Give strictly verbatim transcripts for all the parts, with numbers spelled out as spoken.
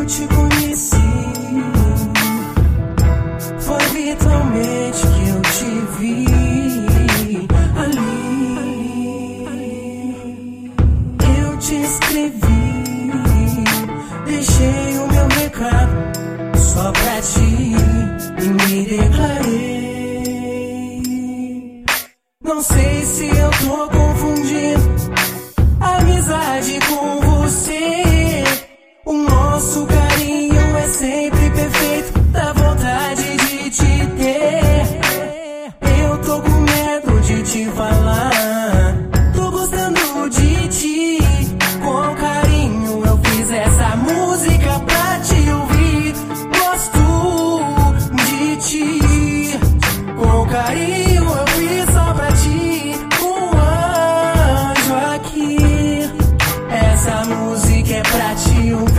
eu te conheci, foi virtualmente que eu te vi ali. Eu te escrevi, deixei o meu recado só pra ti e me declarei. Não sei se eu tô confundindo amizade com você. O nosso carinho é sempre perfeito, dá vontade de te ter. Eu tô com medo de te falar, tô gostando de ti. Com carinho eu fiz essa música pra te ouvir. Gosto de ti, com carinho eu fiz só pra ti. Um anjo aqui, essa música é pra te ouvir.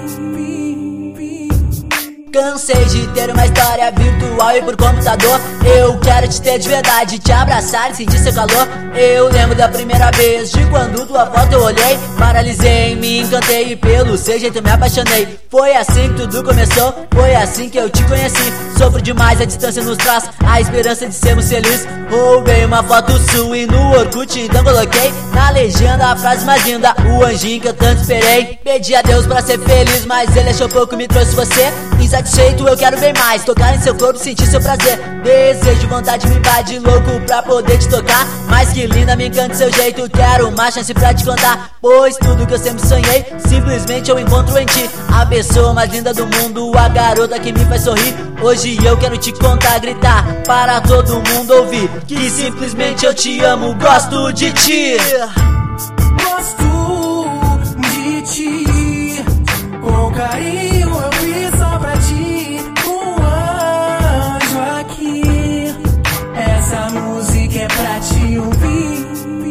Cansei de ter uma história virtual e por computador. Eu quero te ter de verdade, te abraçar e sentir seu calor. Eu lembro da primeira vez, de quando tua foto eu olhei. Paralisei, me encantei e pelo seu jeito me apaixonei. Foi assim que tudo começou, foi assim que eu te conheci. Sofro demais, a distância nos traz a esperança de sermos felizes. Roubei uma foto sua e no Orkut então coloquei na legenda a frase mais linda, o anjinho que eu tanto esperei. Pedi a Deus pra ser feliz, mas ele achou pouco e me trouxe você. Insatisfeito eu quero bem mais, tocar em seu corpo, sentir seu prazer. Desejo, vontade me invade, louco pra poder te tocar. Mas que linda, me encanta seu jeito, quero uma chance pra te contar. Pois tudo que eu sempre sonhei, simplesmente eu encontro em ti. A pessoa mais linda do mundo, a garota que me faz sorrir. Hoje eu quero te contar, gritar para todo mundo ouvir que simplesmente eu te amo, gosto de ti. Gosto de ti, com carinho eu fiz só pra ti. Um anjo aqui, essa música é pra te ouvir.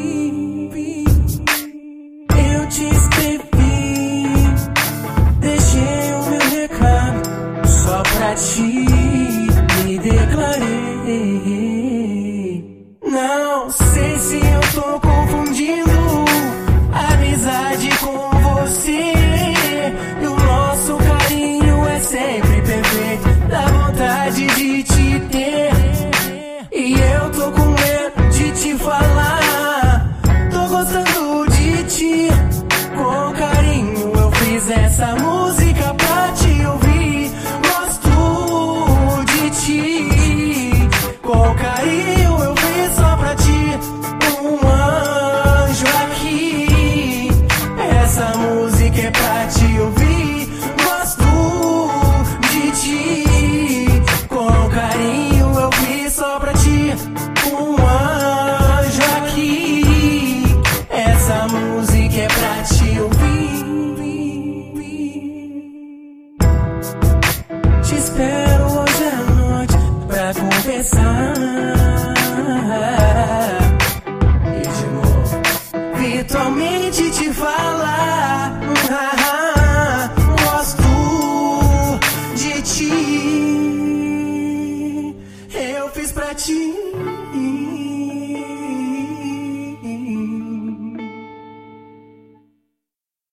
Eu te escrevi, deixei o meu recado só pra ti, me declarei. Não sei se eu tô confundindo amizade com você. E o nosso carinho é sempre perfeito, dá vontade de te ter. E eu tô com medo de te falar, tô gostando de ti. Com carinho eu fiz essa música pra te ouvir. Gosto de ti, com carinho eu fiz só pra ti. Um anjo aqui, essa música é pra te ouvir. Gosto de ti.